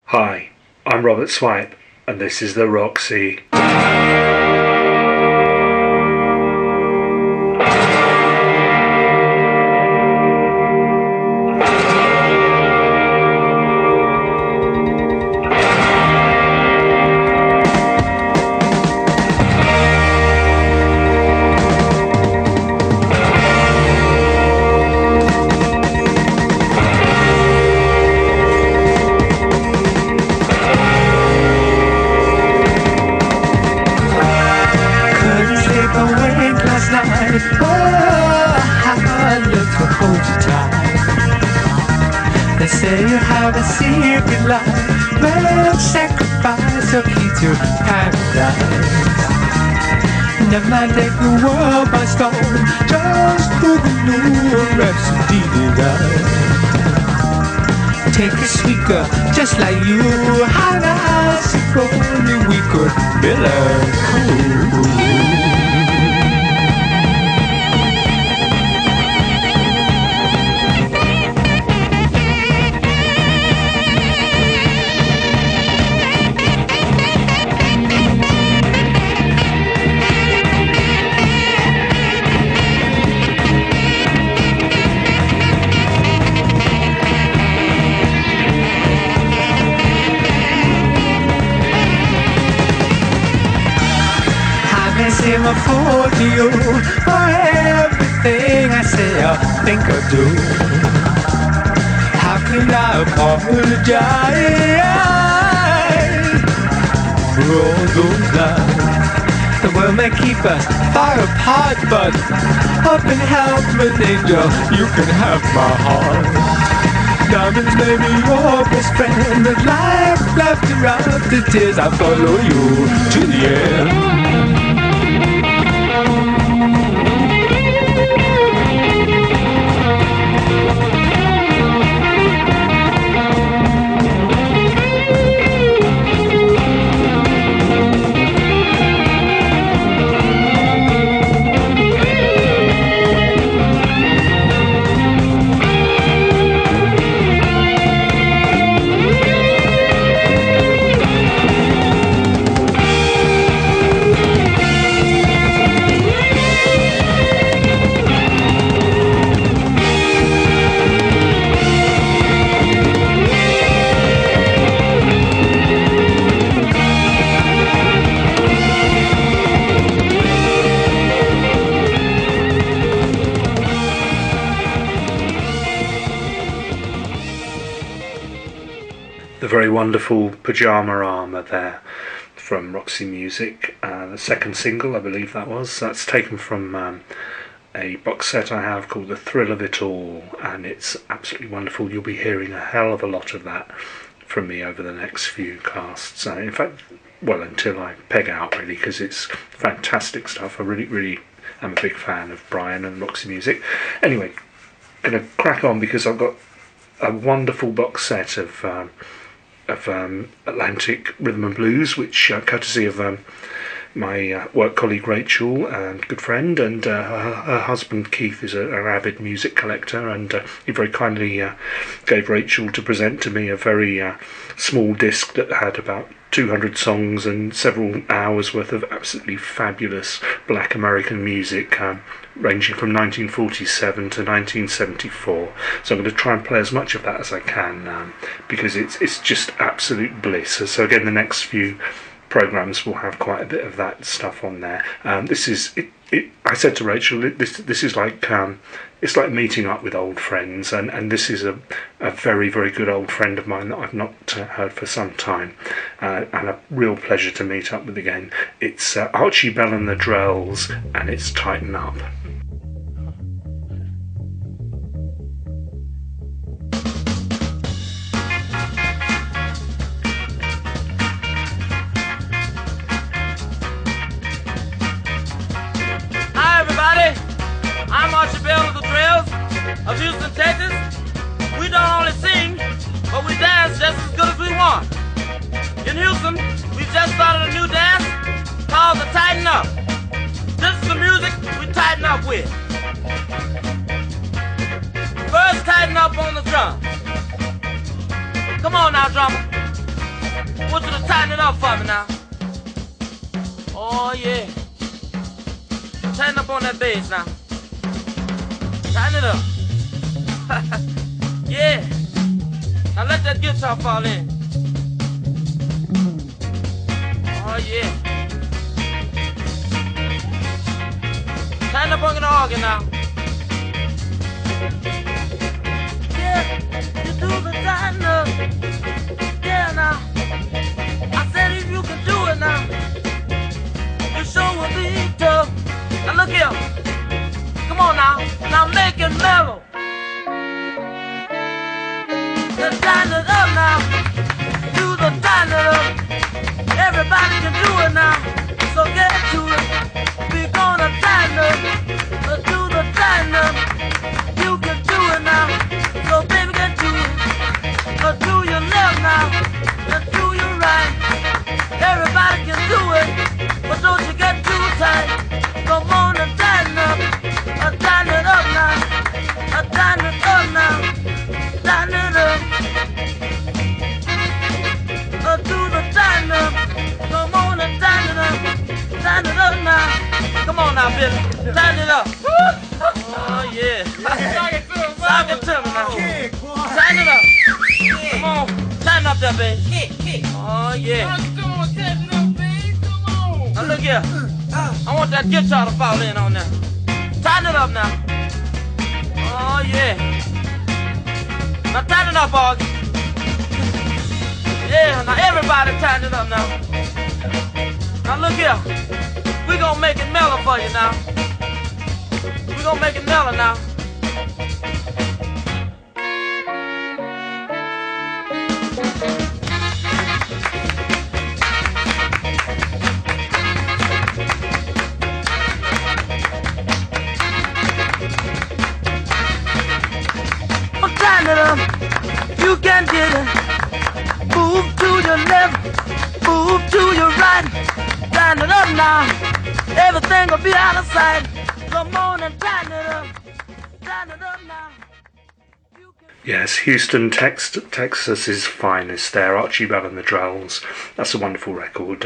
Hi, I'm Robert Swipe, and this is the Roxy. They say you have a secret life, well, sacrifice your key to paradise. Never mind, take the world by storm, just do the new Rhapsody design. Take a sweet girl, just like you, how nice if only we could be cool. I'm a fool to you for everything I say or think or do. How can I apologize for all those lies? The world may keep us far apart, but up in heaven, angel, you can have my heart. Diamonds may be your best friend, but life after after tears, I follow you to the end. Very wonderful Pajama Armour there from Roxy Music, the second single I believe that's taken from a box set I have called The Thrill of It All, and it's absolutely wonderful. You'll be hearing a hell of a lot of that from me over the next few casts, in fact, well, until I peg out really, because it's fantastic stuff. I really am a big fan of Brian and Roxy Music. Anyway, going to crack on because I've got a wonderful box set of Atlantic Rhythm and Blues, which courtesy of my work colleague Rachel and good friend, and her husband Keith is an avid music collector, and he very kindly gave Rachel to present to me a very small disc that had about 200 songs and several hours worth of absolutely fabulous black American music, ranging from 1947 to 1974. So I'm going to try and play as much of that as I can, because it's just absolute bliss. So again, the next few programs will have quite a bit of that stuff on there. This is it. I said to Rachel, this is like it's like meeting up with old friends, and this is a very, very good old friend of mine that I've not heard for some time, and a real pleasure to meet up with again. It's Archie Bell and the Drells, and it's Tighten Up. I'm Archie Bell of the Drells of Houston, Texas. We don't only sing, but we dance just as good as we want. In Houston, we've just started a new dance called the Tighten Up. This is the music we tighten up with. First, tighten up on the drums. Come on now, drummer. tighten it up for me now. Oh yeah. Tighten up on that bass now. Tighten it up. Yeah. Now let that guitar fall in. Oh yeah. Tighten up on the organ now. Yeah, you do the tighten up. Yeah now. I said if you can do it now, you sure will be tough. Now look here. Come on now. Now make it mellow. Then tighten it up now. Do the tighten it up. Everybody can do it now. So get to it. We gonna tighten up. Do the tighten up. You can do it now. So baby get to it. Do your left now. And do your right. Everybody can do it. But don't you get too tight. Come on and tighten up. Tighten it up now. Tighten it up now. Tighten it up. Do the tighten up. Come on and tighten it up. Tighten it up now. Come on now, Billy. Tighten it up. Oh yeah. Sock it to me now. Tighten it up. Come on. Tighten up that bass. Oh yeah. Now look here. I want that guitar to fall in on there. Tighten it up now. Oh yeah. Now tighten it up, Augie. Yeah, now everybody tighten it up now. Now look here. We gonna make it mellow for you now. We gonna make it mellow now. Tighten it up. You can get it. Move to your left, move to your right. Tighten it up now. Everything will be out of sight. Come on and tighten it up. Tighten it up now. Yes, Houston, Texas's finest there, Archie Bell and the Drells. That's a wonderful record.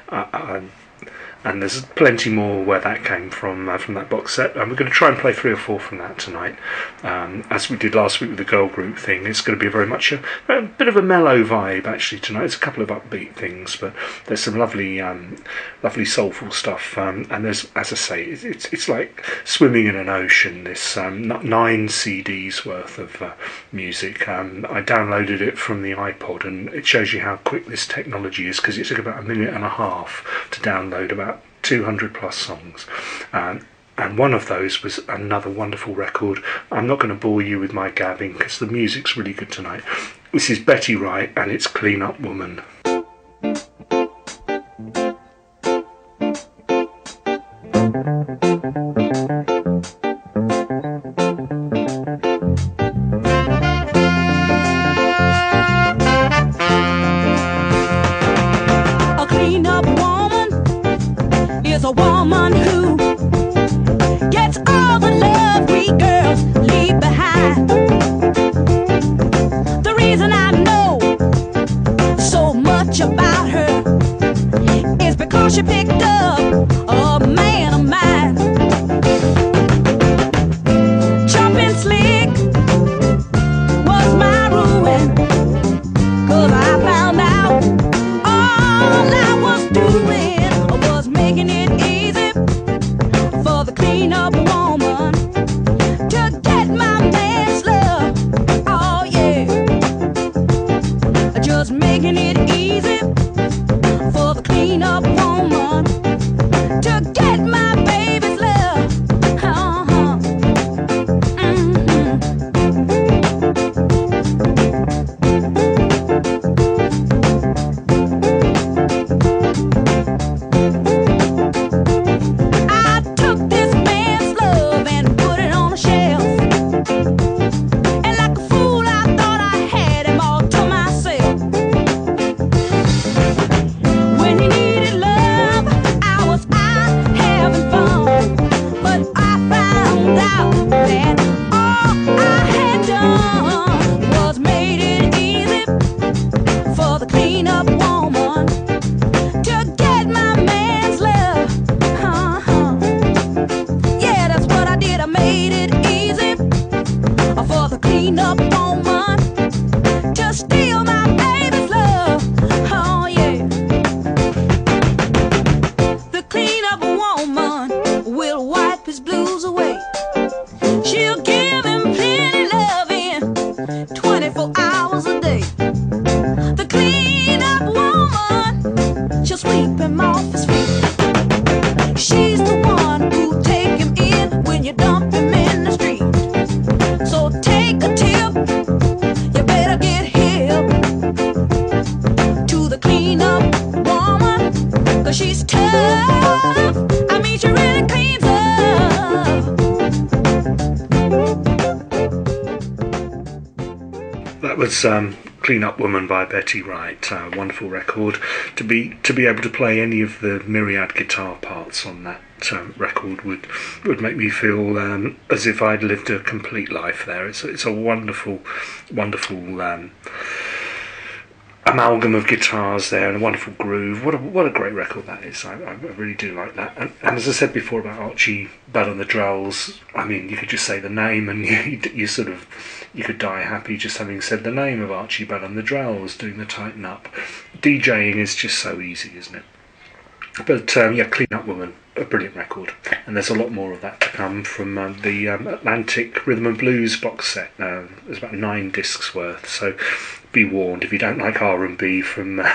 And there's plenty more where that came from that box set. And we're going to try and play 3 or 4 from that tonight. As we did last week with the girl group thing, it's going to be very much a bit of a mellow vibe actually tonight. There's a couple of upbeat things, but there's some lovely soulful stuff. And there's, as I say, it's like swimming in an ocean. This 9 CDs worth of music. I downloaded it from the iPod, and it shows you how quick this technology is, because it took about 1.5 minutes to download about 200 plus songs, and one of those was another wonderful record. I'm not going to bore you with my gabbing because the music's really good tonight. This is Betty Wright and it's Clean Up Woman. A woman who gets all the love we girls leave behind. The reason I know so much about her is because she picked up a man of mine. Jumping slick was my ruin, 'cause I found out all I was doing was making it easy for the clean-up woman to get my man's love. Oh yeah, just making it easy for the clean-up woman to get my baby's love. I took this man's love and put it on a shelf, and like a fool I thought I had him all to myself. When he needed love, I was out having fun. 'cause she's tough. I mean, she really cleans up. That was "Clean Up Woman" by Betty Wright. Wonderful record. To be able to play any of the myriad guitar parts on that record would make me feel as if I'd lived a complete life there. It's a wonderful amalgam of guitars there and a wonderful groove. What a great record that is. I really do like that. And as I said before about Archie Bell and the Drells, I mean, you could just say the name and you could die happy just having said the name of Archie Bell and the Drells doing the Tighten Up. DJing is just so easy, isn't it? But Clean Up Woman, a brilliant record, and there's a lot more of that to come from the Atlantic Rhythm and Blues box set. There's about 9 discs worth, so be warned, if you don't like R&B from the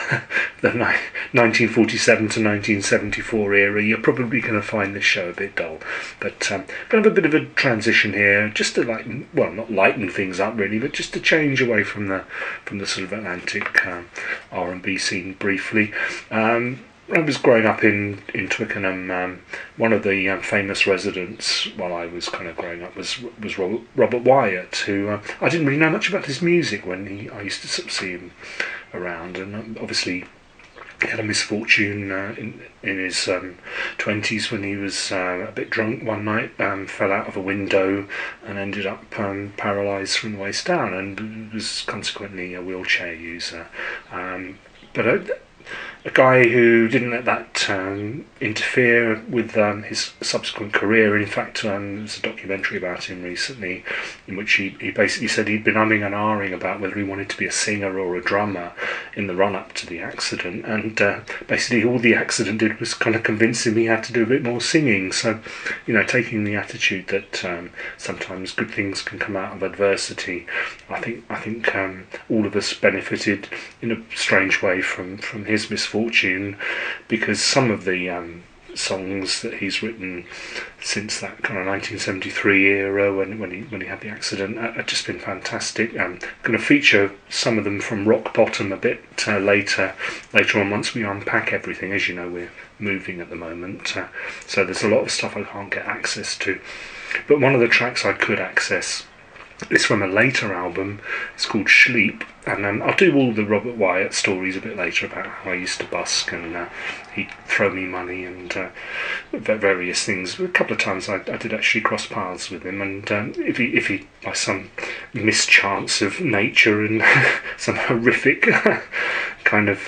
1947 to 1974 era, you're probably going to find this show a bit dull. But going to have a bit of a transition here, just to not lighten things up really, but just to change away from the sort of Atlantic R&B scene briefly. When I was growing up in Twickenham, one of the famous residents while I was kind of growing up was Robert Wyatt, who I didn't really know much about his music when I used to sort of see him around, and obviously he had a misfortune in his 20s when he was a bit drunk one night, fell out of a window and ended up paralysed from the waist down, and was consequently a wheelchair user. But a guy who didn't let that interfere with his subsequent career. In fact, there's a documentary about him recently in which he basically said he'd been umming and ahhing about whether he wanted to be a singer or a drummer in the run-up to the accident, and basically all the accident did was kind of convince him he had to do a bit more singing. So, taking the attitude that sometimes good things can come out of adversity, I think all of us benefited in a strange way from his misfortune, because some of the songs that he's written since that kind of 1973 era when he had the accident have just been fantastic. I'm going to feature some of them from Rock Bottom a bit later on once we unpack everything. As you know, we're moving at the moment, so there's a lot of stuff I can't get access to, but one of the tracks I could access is from a later album. It's called Sleep, and I'll do all the Robert Wyatt stories a bit later about how I used to busk and he'd throw me money and various things. A couple of times I did actually cross paths with him, and if he by some mischance of nature and some horrific kind of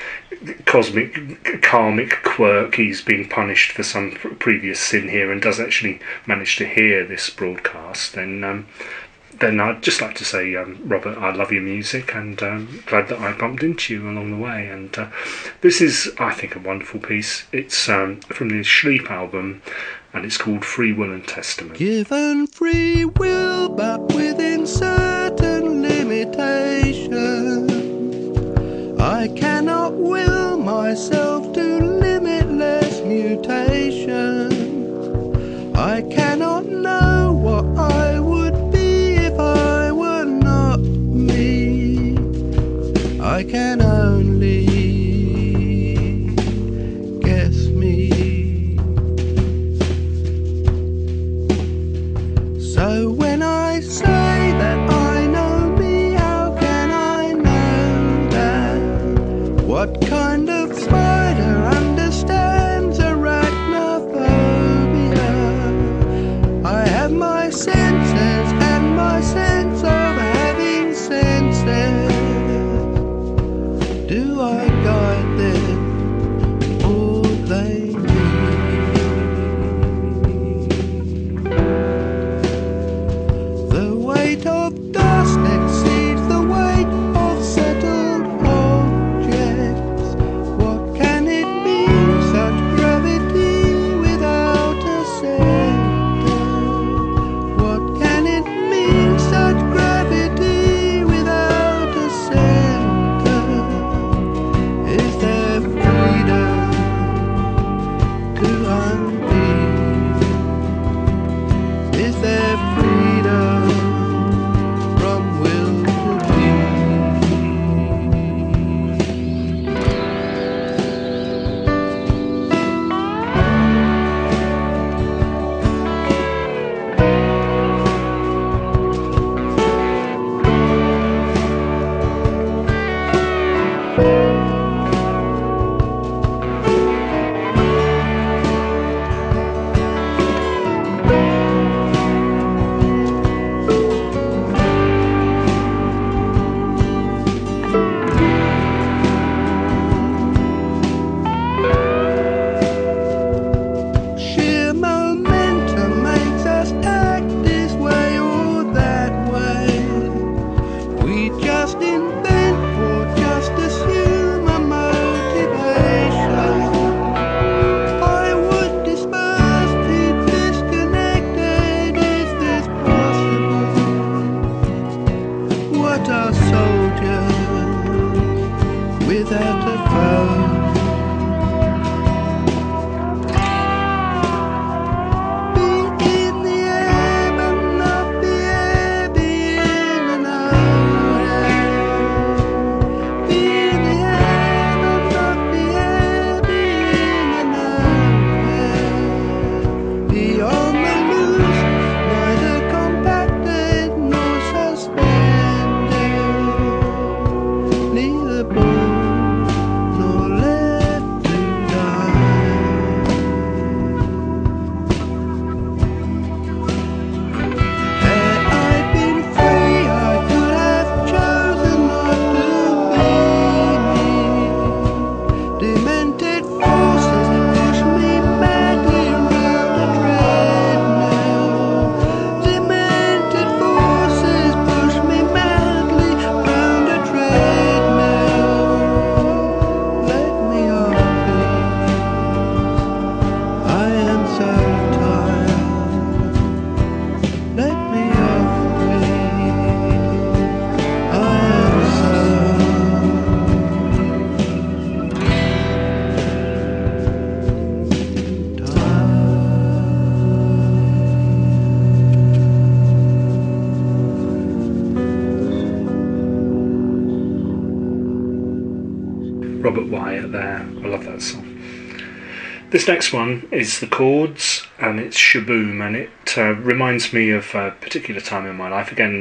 karmic quirk, he's been punished for some previous sin here and does actually manage to hear this broadcast, then I'd just like to say, Robert, I love your music, and glad that I bumped into you along the way. And this is, I think, a wonderful piece. It's from the Sleep album, and it's called Free Will and Testament. Given free will, but within certain limitations, I cannot will myself to limitless mutation. I cannot know what I would be if I were not me. I can only guess me. So when I say that I know me, how can I know that? What kind of spider understands arachnophobia? I have my senses and my sense of having senses. Do I guide them or they me? The weight of dust exceeds the weight of settled objects. Robert Wyatt there. I love that song. This next one is The Chords, and it's Shaboom, and it reminds me of a particular time in my life, again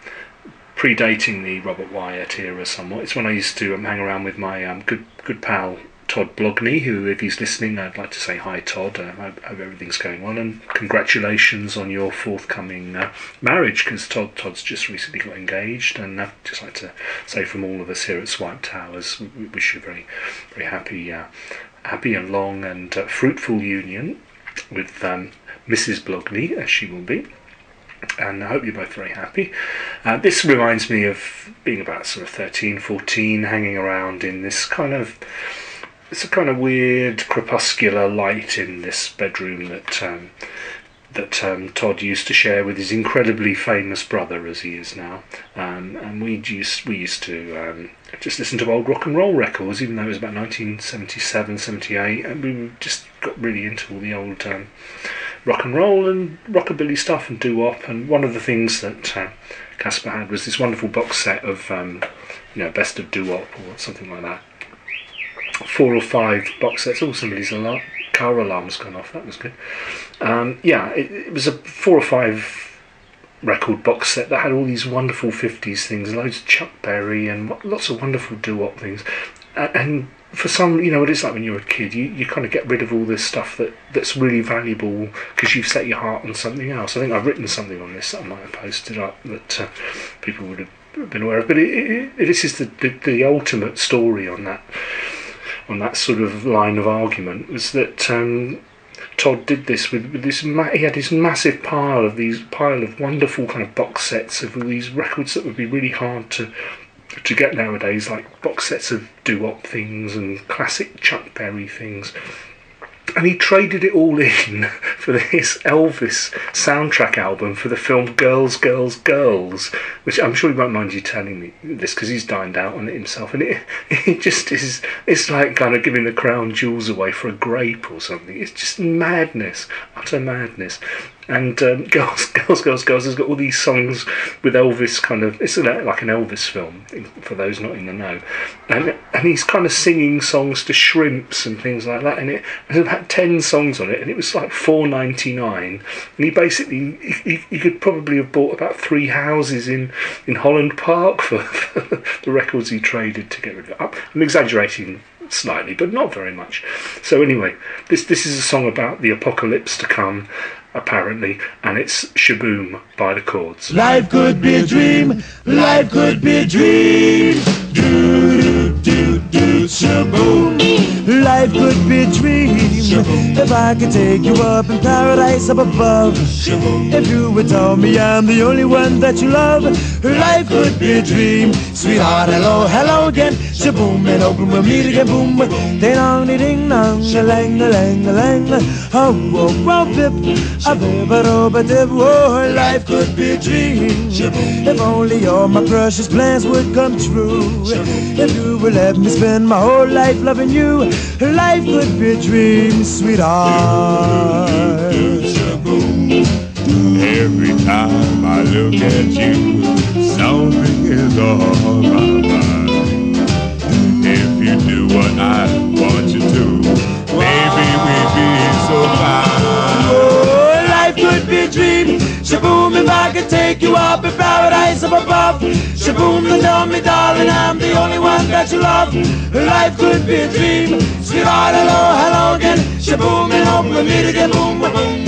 predating the Robert Wyatt era somewhat. It's when I used to hang around with my good pal Todd Blogney, who, if he's listening, I'd like to say hi, Todd. I hope everything's going well, and congratulations on your forthcoming marriage, because Todd's just recently got engaged, and I'd just like to say from all of us here at Swipe Towers, we wish you a very, very happy and long and fruitful union with Mrs. Blogney, as she will be. And I hope you're both very happy. This reminds me of being about sort of 13, 14, hanging around in this kind of... It's a kind of weird crepuscular light in this bedroom that Todd used to share with his incredibly famous brother, as he is now. And we used to just listen to old rock and roll records, even though it was about 1977, 78, and we just got really into all the old rock and roll and rockabilly stuff and doo-wop. And one of the things that Casper had was this wonderful box set of Best of Doo-wop or something like that. 4 or 5 box sets. Oh, somebody's car alarm's gone off. That was good. It was a 4 or 5 record box set that had all these wonderful 50s things, loads of Chuck Berry and lots of wonderful doo-wop things. And for some, what it's like when you're a kid, you kind of get rid of all this stuff that's really valuable because you've set your heart on something else. I think I've written something on this that I might have posted up that people would have been aware of. But this is the ultimate story on that sort of line of argument, was that Todd did this with this. He had this massive pile of wonderful kind of box sets of all these records that would be really hard to get nowadays, like box sets of doo-wop things and classic Chuck Berry things. And he traded it all in for this Elvis soundtrack album for the film Girls, Girls, Girls, which I'm sure he won't mind you telling me this because he's dined out on it himself. And it just is, it's like kind of giving the crown jewels away for a grape or something. It's just madness, utter madness. And Girls, Girls, Girls, Girls has got all these songs with Elvis kind of... It's like an Elvis film, for those not in the know. And he's kind of singing songs to shrimps and things like that. And there's about 10 songs on it, and it was like $4.99. And he basically... He could probably have bought about 3 houses in Holland Park for the records he traded to get rid of it. I'm exaggerating slightly, but not very much. So anyway, this is a song about the apocalypse to come, apparently, and it's Shaboom by The Chords. Life could be a dream, life could be a dream. Do, do, do, do, shaboom. Life could be a dream. If I could take you up in paradise up above. If you would tell me I'm the only one that you love, life could be a dream. Sweetheart, hello, hello again. Shaboom, and open we'll meet again. Boom, ding dong, ding dong, a lang, a lang, a lang. Oh, oh, oh, bip, a bip, a rob, a dip. Oh, life could be a dream. If only all my precious plans would come true. If you would let me spend my whole life loving you, life could be a dream, sweetheart. Every time I look at you, something is on my mind. If you do what I want you to, maybe we'd be so fine. Oh, life could be a dream. Shaboom, if I could take you up in paradise up above. Shaboom, and tell me, darling, I'm the only one that you love. Life could be a dream. Sweetheart, hello, hello again. Shaboom, and hope we meet again. Boom, boom, boom.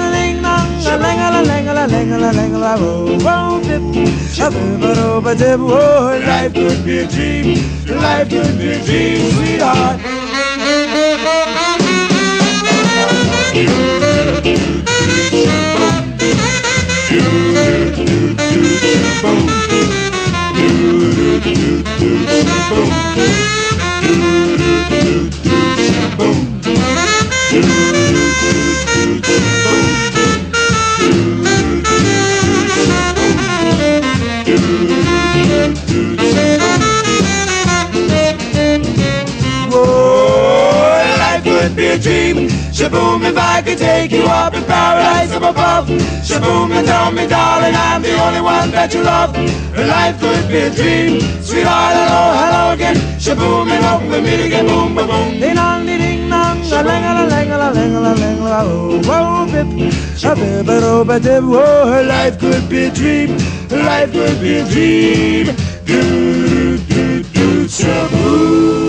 Oh, life could be a dream. Life could be a dream, sweetheart. Be a dream. Shaboom, if I could take you up in paradise up above. Shaboom, and tell me, darling, I'm the only one that you love. Life could be a dream. Sweetheart, hello, hello again. Shaboom, and hope we meet again. Boom, boom, boom. Ding dong, ding dong, a lang, a lang, a lang, a lang, a lang. Oh, bip, a bip, a rob, a dip. Oh, life could be a dream. Life could be a dream. Do, do, do, shaboom.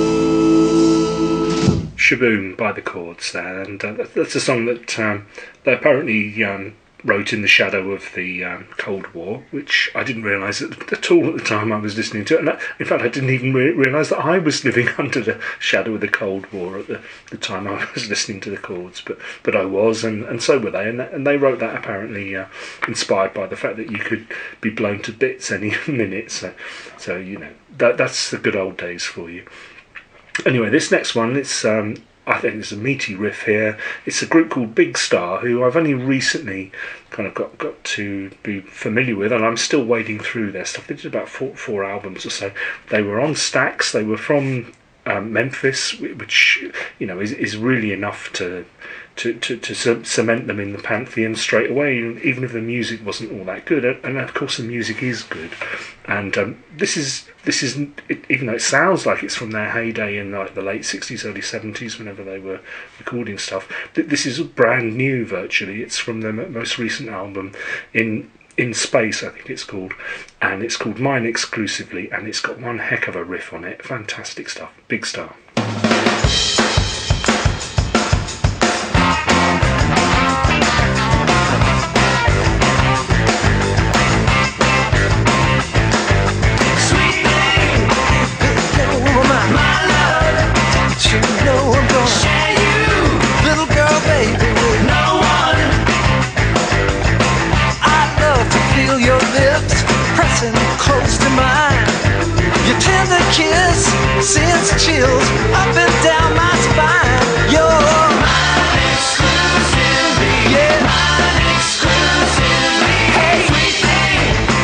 Shaboom by the Chords there, and that's a song that they apparently wrote in the shadow of the Cold War, which I didn't realise at all at the time I was listening to it. And in fact, I didn't even realise that I was living under the shadow of the Cold War at the time I was listening to the Chords, but I was, and so were they, and they wrote that apparently inspired by the fact that you could be blown to bits any minute, so you know, that's the good old days for you. Anyway, this next one, it's I think there's a meaty riff here. It's a group called Big Star, who I've only recently kind of got to be familiar with, and I'm still wading through their stuff. They did about four albums or so. They were on Stax. They were from Memphis, which, you know, is really enough to cement them in the pantheon straight away, even if the music wasn't all that good. And of course the music is good, and this is even though it sounds like it's from their heyday in like the late 60s, early 70s, whenever they were recording stuff, this is brand new virtually. It's from their most recent album, In Space, I think it's called, and it's called Mine Exclusively, and it's got one heck of a riff on it. Fantastic stuff. Big Star. Close to mine, your tender kiss sends chills up and down my spine. You're mine exclusively, yeah, mine exclusively. Hey, sweet thing,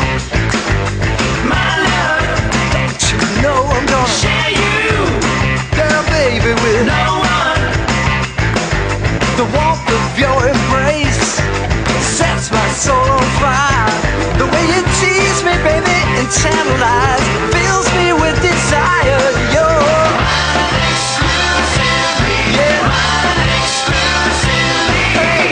my love, don't you know I'm gonna share you, girl, baby, with no one. The warmth of your embrace sets my soul on fire. The way you tease me, baby, and tantalize fills me with desire. You're mine exclusively, yeah, mine exclusively. Hey.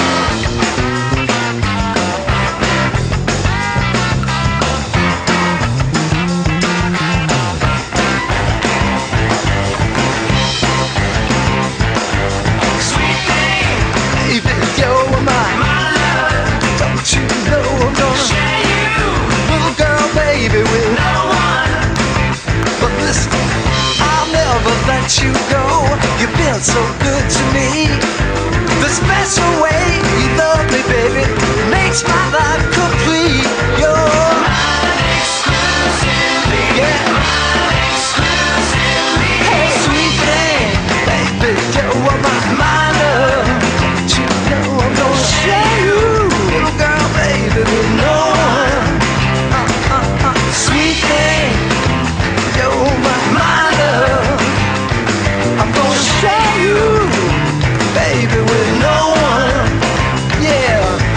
Sweet thing, baby, you're mine. My love, don't you know I'm gonna share you, little girl, baby, with no one. But listen, I'll never let you go. You've been so good to me. The special way you love me, baby, makes my life complete. You're mine exclusively. Yeah, mine exclusively. Hey, sweet thing, baby, you're my love. You know I'm gonna share you, little girl, baby, with no one. Sweet thing, you're my love. I'm gonna share you, baby, with no one. Yeah.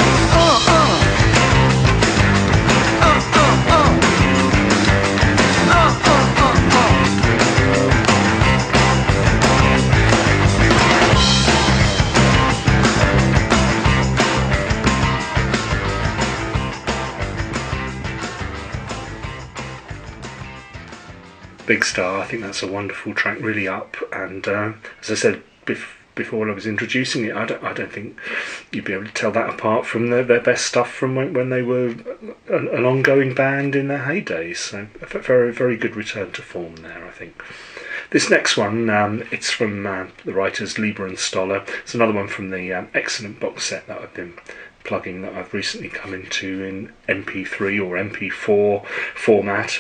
Big Star, I think that's a wonderful track, really up. And as I said before I was introducing it, I don't think you'd be able to tell that apart from their best stuff from when they were an ongoing band in their heydays. So a very, very good return to form there, I think. This next one, it's from the writers Lieber and Stoller. It's another one from the excellent box set that I've been plugging, that I've recently come into in MP3 or MP4 format.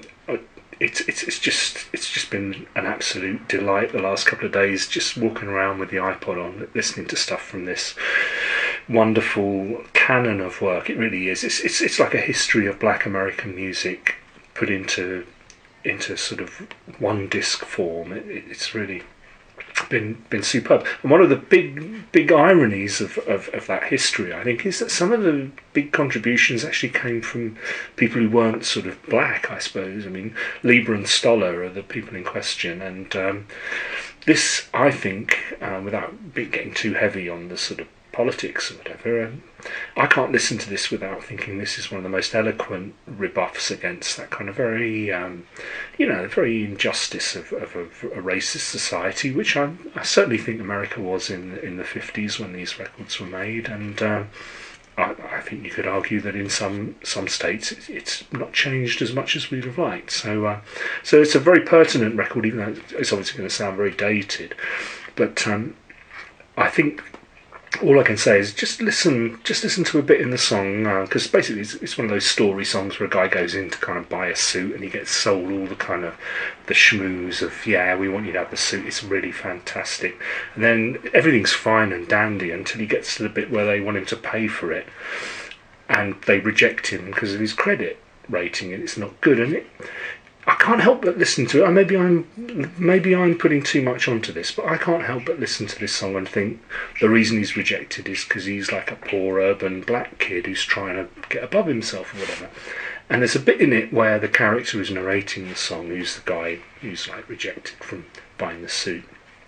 It's just been an absolute delight the last couple of days, just walking around with the iPod on, listening to stuff from this wonderful canon of work. It really is. It's like a history of black American music put into sort of one disc form. It's really been superb. And one of the big ironies of that history, I think, is that some of the big contributions actually came from people who weren't sort of black, I suppose. I mean, Lieber and Stoller are the people in question, and this, I think, without getting too heavy on the sort of politics or whatever, I can't listen to this without thinking this is one of the most eloquent rebuffs against that kind of very, very injustice of a racist society, which I certainly think America was in the 50s when these records were made, and I think you could argue that in some states it's not changed as much as we'd have liked. So it's a very pertinent record, even though it's obviously going to sound very dated. But I think all I can say is just listen to a bit in the song, because basically it's one of those story songs where a guy goes in to kind of buy a suit and he gets sold all the kind of the schmooze of, yeah, we want you to have the suit, it's really fantastic, and then everything's fine and dandy until he gets to the bit where they want him to pay for it and they reject him because of his credit rating and it's not good. And I can't help but listen to it. Maybe I'm putting too much onto this, but I can't help but listen to this song and think the reason he's rejected is because he's like a poor urban black kid who's trying to get above himself or whatever. And there's a bit in it where the character who's narrating the song, who's the guy who's like rejected from buying the suit,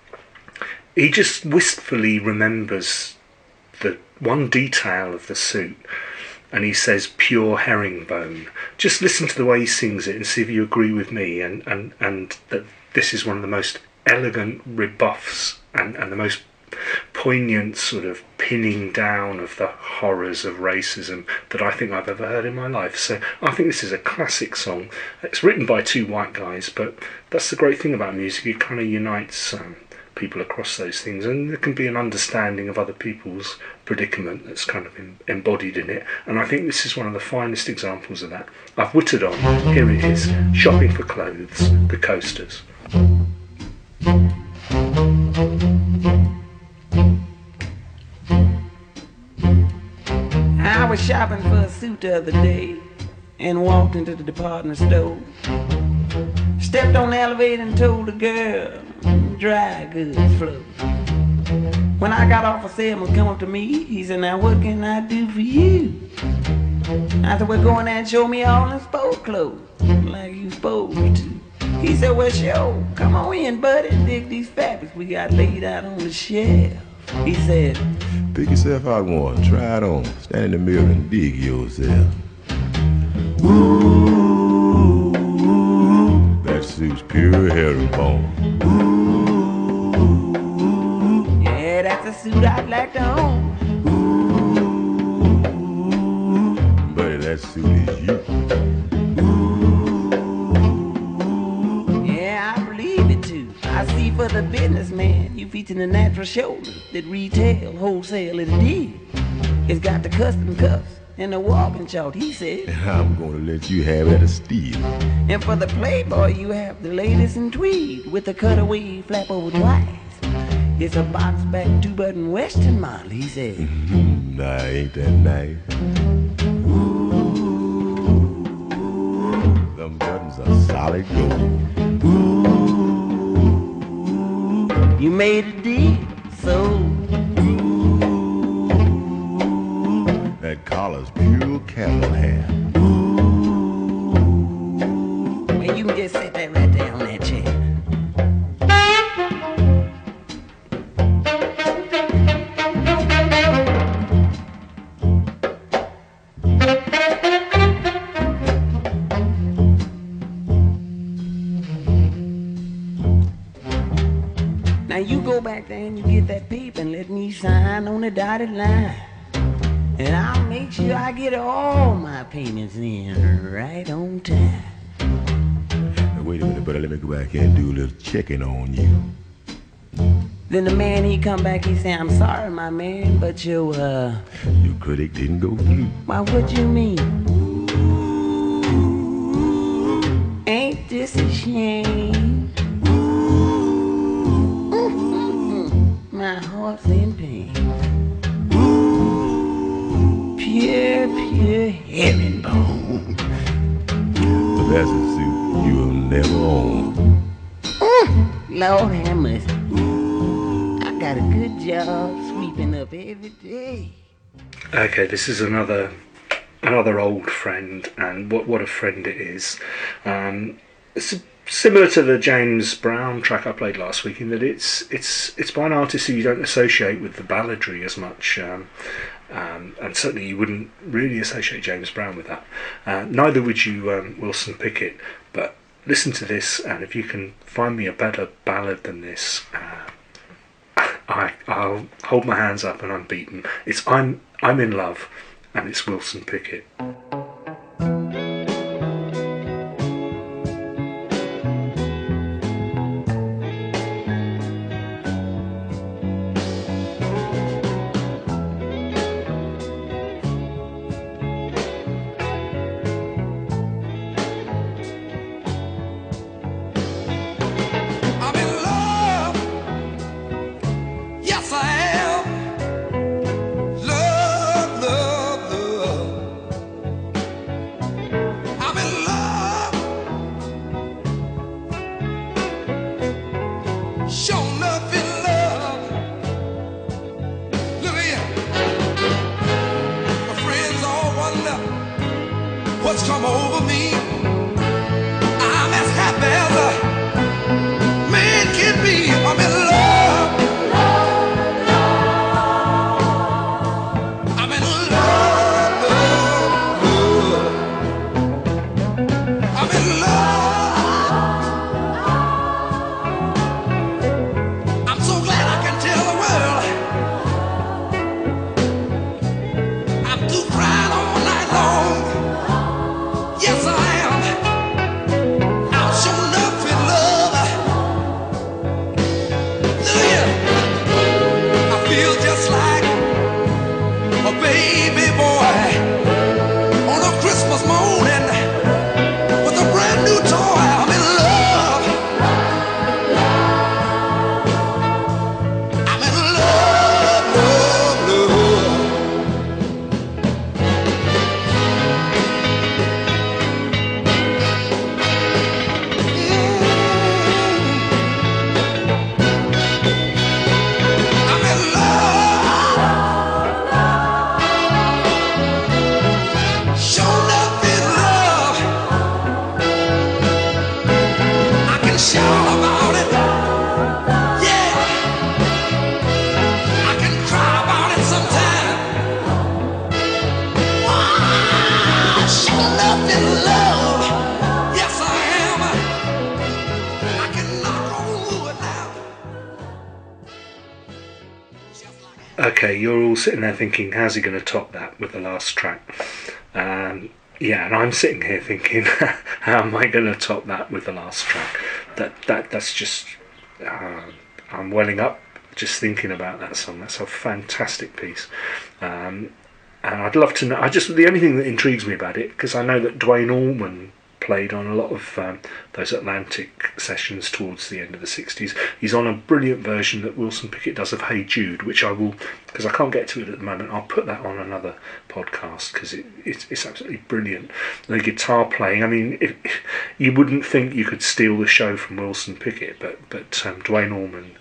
he just wistfully remembers the one detail of the suit. And he says pure herringbone. Just listen to the way he sings it and see if you agree with me, and that this is one of the most elegant rebuffs and the most poignant sort of pinning down of the horrors of racism that I think I've ever heard in my life. So I think this is a classic song. It's written by two white guys, but that's the great thing about music. It kind of unites people across those things, and there can be an understanding of other people's predicament that's kind of embodied in it, and I think this is one of the finest examples of that. I've whittled on, here it is, Shopping for Clothes, The Coasters. I was shopping for a suit the other day and walked into the department store. Stepped on the elevator and told the girl, dry goods flow. When I got off, a salesman come up to me. He said, now what can I do for you? I said, well, go in there and show me all them sport clothes, like you supposed to. He said, well, sure, come on in, buddy, dig these fabrics we got laid out on the shelf. He said, pick yourself out one, try it on, stand in the mirror and dig yourself. Ooh, that suit's pure herringbone. Ooh, yeah, that's a suit I'd like to own. Ooh, buddy, that suit is you. Ooh, yeah, I believe it too. I see for for the businessman, you featuring the natural shoulder that retail, wholesale is deal. It's got the custom cuffs and the walking chalk, he said. I'm gonna let you have it at a steal. And for the playboy, you have the latest in tweed with the cutaway flap over twice. It's a box back 2-button western model, he said. Nah, ain't that nice? Them buttons are solid gold. You made a deal, so that collar's pure camel hair. well, you can just sit that right there on that chair. Now you go back there and you get that paper and let me sign on the dotted line. And I'll make sure I get all my payments in right on time. Now, wait a minute, brother. Let me go back here and do a little checking on you. Then the man, he come back, he say, I'm sorry, my man, but your credit didn't go through. why, what you mean? Ain't this a shame? My heart's in pain. Pure herringbone. But that's a suit you'll never own. Lord have mercy. I got a good job sweeping up every day. Okay, this is another old friend, and what a friend it is. It's similar to the James Brown track I played last week in that it's by an artist who you don't associate with the balladry as much, and certainly you wouldn't really associate James Brown with that. Neither would you Wilson Pickett, but listen to this, and if you can find me a better ballad than this, I'll hold my hands up and I'm beaten. It's I'm in Love, and it's Wilson Pickett. I'm in love. Yes, I am. Love, love, love. I'm in love. Sure enough in love. Look here. My friends all wonder what's come over me. I'm as happy as a man can be. I'm in love. I'm in love, love, love. I'm in love. I'm so glad I can tell the world I'm through crying all night long. Yes, I am. I'm sure enough in love. Look here. I feel just like a baby boy on a Christmas morning with a brand new toy. I'm in love. I'm in love, love, love. I'm in love. Sure enough in love. I can shout about it. Yeah. I can cry about it sometime. Sure enough in love. Yes, I am. I can knock on wood now. Just like Okay, you're all sitting there thinking, how's he going to top that with the last track? Yeah, and I'm sitting here thinking, how am I going to top that with the last track? That's just I'm welling up just thinking about that song. That's a fantastic piece. And I'd love to know. The only thing that intrigues me about it, because I know that Duane Allman played on a lot of those Atlantic sessions towards the end of the 60s. He's on a brilliant version that Wilson Pickett does of Hey Jude, which I will, because I can't get to it at the moment, I'll put that on another podcast, because it's absolutely brilliant. The guitar playing, I mean, you wouldn't think you could steal the show from Wilson Pickett, but Duane Allman,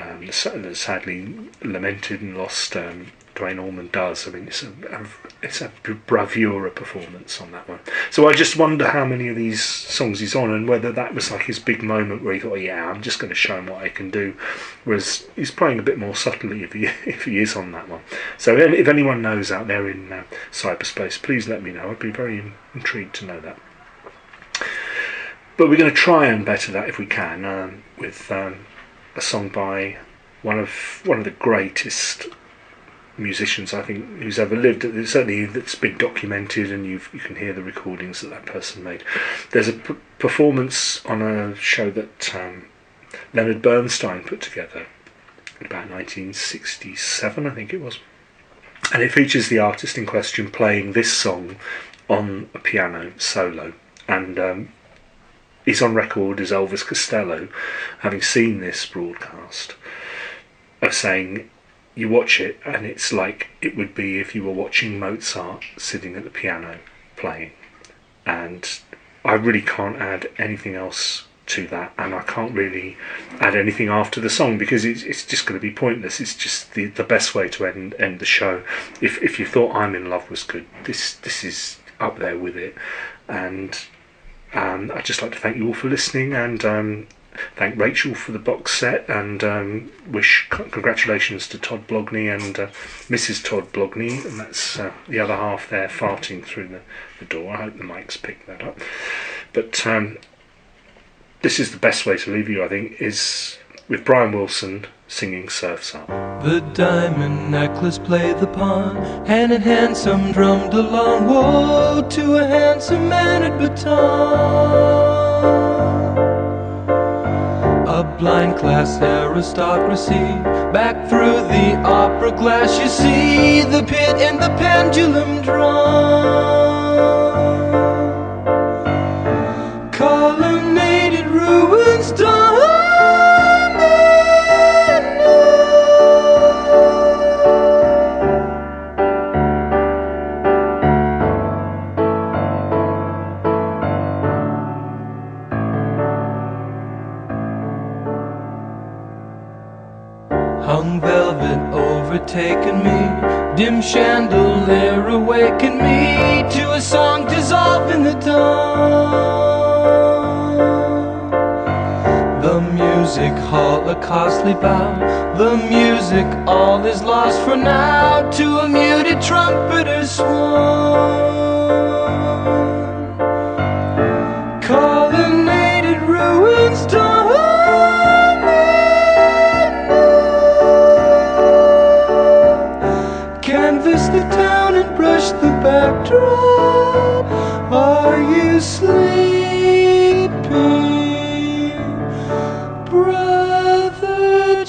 sadly lamented and lost, Duane Allman does. I mean, it's a bravura performance on that one. So I just wonder how many of these songs he's on, and whether that was like his big moment where he thought, yeah, I'm just going to show him what I can do. Whereas he's playing a bit more subtly if he is on that one. So if anyone knows out there in cyberspace, please let me know. I'd be very intrigued to know that. But we're going to try and better that if we can with a song by one of the greatest musicians I think who's ever lived. Certainly that's been documented, and you can hear the recordings that person made. There's a performance on a show that Leonard Bernstein put together in about 1967, I think it was, and it features the artist in question playing this song on a piano solo, and he's on record as Elvis Costello, having seen this broadcast, of saying, you watch it and it's like it would be if you were watching Mozart sitting at the piano playing. And I really can't add anything else to that, and I can't really add anything after the song, because it's just going to be pointless. It's just the best way to end the show. If you thought I'm in Love was good, this is up there with it. And I'd just like to thank you all for listening, and thank Rachel for the box set, and wish congratulations to Todd Blogney and Mrs. Todd Blogney, and that's the other half there farting through the door. I hope the mics pick that up. But this is the best way to leave you, I think, is with Brian Wilson singing Surf's Up. The diamond necklace played the pawn, hand in hand some drummed along. Woe to a handsome man at baton. A blind class aristocracy, back through the opera glass you see the pit and the pendulum drum. Colonnaded ruins hung velvet overtaken me, dim chandelier awakened me to a song dissolved in the dawn. The music hall a costly bow, the music all is lost for now to a muted trumpeter's swan. Colonnaded ruins canvas the town and brush the backdrop. Are you sleeping, Brother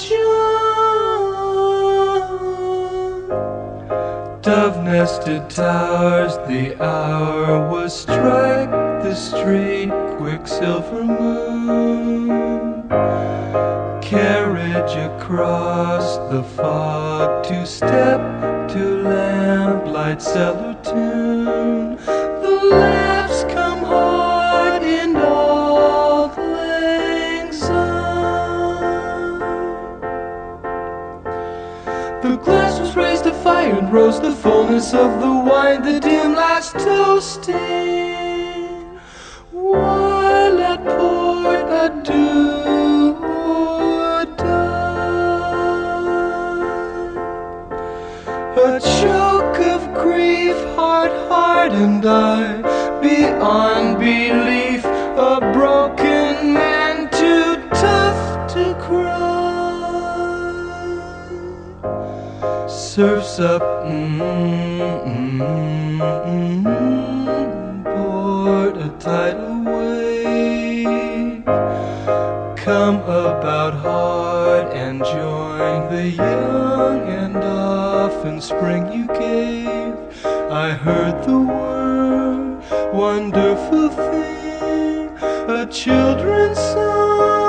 John? Dove-nested towers, the hour was strike the street, quicksilver moon. Carriage across the fog, to step to lamplight cellar tune. The laughs come hard in Auld Lang Syne. The glass was raised to fire and rose the fullness of the wine, the dim last toasting, while at port adieu or die. A choke of grief, heart-hardened I, beyond belief, a broken man too tough to cry. Surf's up, board a tidal wave, come up about heart and join the young, and often spring you gave. I heard the word, wonderful thing, a children's song.